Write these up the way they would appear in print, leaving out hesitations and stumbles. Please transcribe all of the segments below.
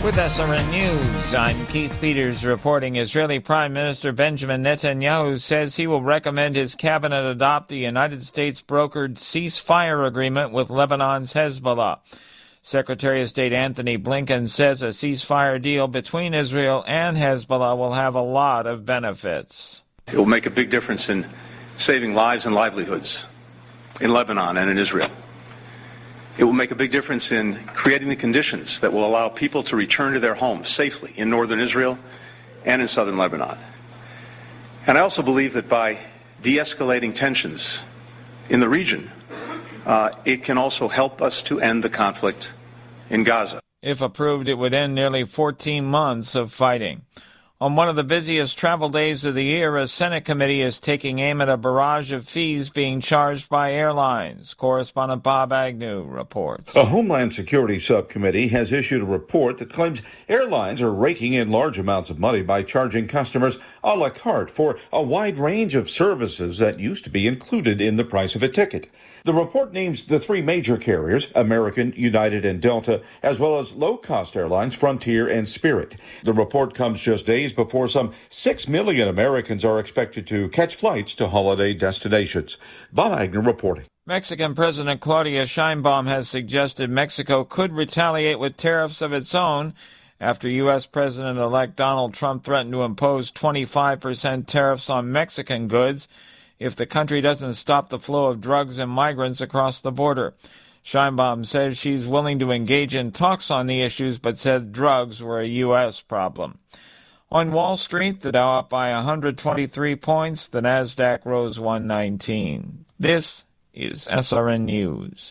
With SRN News, I'm Keith Peters reporting. Israeli Prime Minister Benjamin Netanyahu says he will recommend his cabinet adopt a United States-brokered ceasefire agreement with Lebanon's Hezbollah. Secretary of State Anthony Blinken says a ceasefire deal between Israel and Hezbollah will have a lot of benefits. It will make a big difference in saving lives and livelihoods in Lebanon and in Israel. It will make a big difference in creating the conditions that will allow people to return to their homes safely in northern Israel and in southern Lebanon. And I also believe that by de-escalating tensions in the region, it can also help us to end the conflict in Gaza. If approved, it would end nearly 14 months of fighting. On one of the busiest travel days of the year, a Senate committee is taking aim at a barrage of fees being charged by airlines. Correspondent Bob Agnew reports. A Homeland Security subcommittee has issued a report that claims airlines are raking in large amounts of money by charging customers a la carte for a wide range of services that used to be included in the price of a ticket. The report names the three major carriers, American, United, and Delta, as well as low-cost airlines, Frontier and Spirit. The report comes just days before some 6 million Americans are expected to catch flights to holiday destinations. Bob Agnew reporting. Mexican President Claudia Sheinbaum has suggested Mexico could retaliate with tariffs of its own after U.S. President-elect Donald Trump threatened to impose 25% tariffs on Mexican goods if the country doesn't stop the flow of drugs and migrants across the border. Sheinbaum says she's willing to engage in talks on the issues, but said drugs were a U.S. problem. On Wall Street, the Dow up by 123 points, the Nasdaq rose 119. This is SRN News.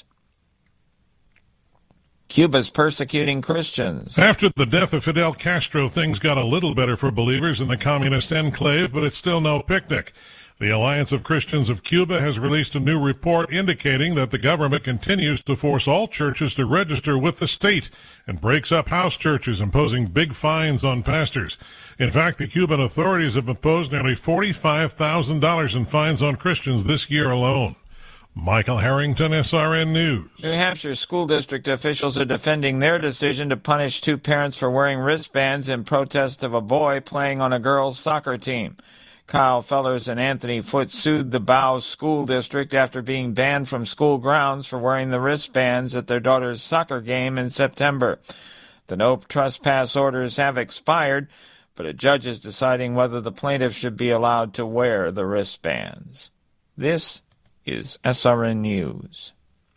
Cuba's persecuting Christians. After the death of Fidel Castro, things got a little better for believers in the communist enclave, but it's still no picnic. The Alliance of Christians of Cuba has released a new report indicating that the government continues to force all churches to register with the state and breaks up house churches, imposing big fines on pastors. In fact, the Cuban authorities have imposed nearly $45,000 in fines on Christians this year alone. Michael Harrington, SRN News. New Hampshire school district officials are defending their decision to punish two parents for wearing wristbands in protest of a boy playing on a girls' soccer team. Kyle Fellers and Anthony Foote sued the Bow School District after being banned from school grounds for wearing the wristbands at their daughter's soccer game in September. The no trespass orders have expired, but a judge is deciding whether the plaintiff should be allowed to wear the wristbands. This is SRN News.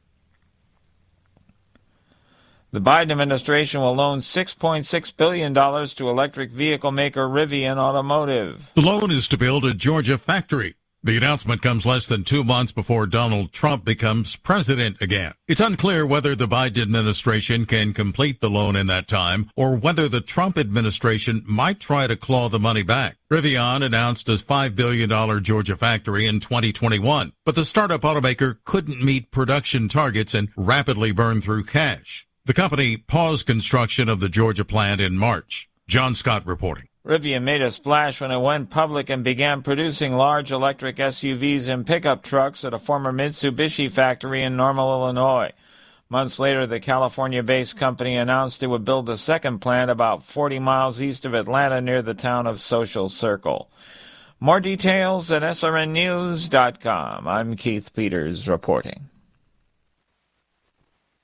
The Biden administration will loan $6.6 billion to electric vehicle maker Rivian Automotive. The loan is to build a Georgia factory. The announcement comes less than 2 months before Donald Trump becomes president again. It's unclear whether the Biden administration can complete the loan in that time or whether the Trump administration might try to claw the money back. Rivian announced a $5 billion Georgia factory in 2021, but the startup automaker couldn't meet production targets and rapidly burned through cash. The company paused construction of the Georgia plant in March. John Scott reporting. Rivian made a splash when it went public and began producing large electric SUVs and pickup trucks at a former Mitsubishi factory in Normal, Illinois. Months later, the California-based company announced it would build a second plant about 40 miles east of Atlanta near the town of Social Circle. More details at srnnews.com. I'm Keith Peters reporting.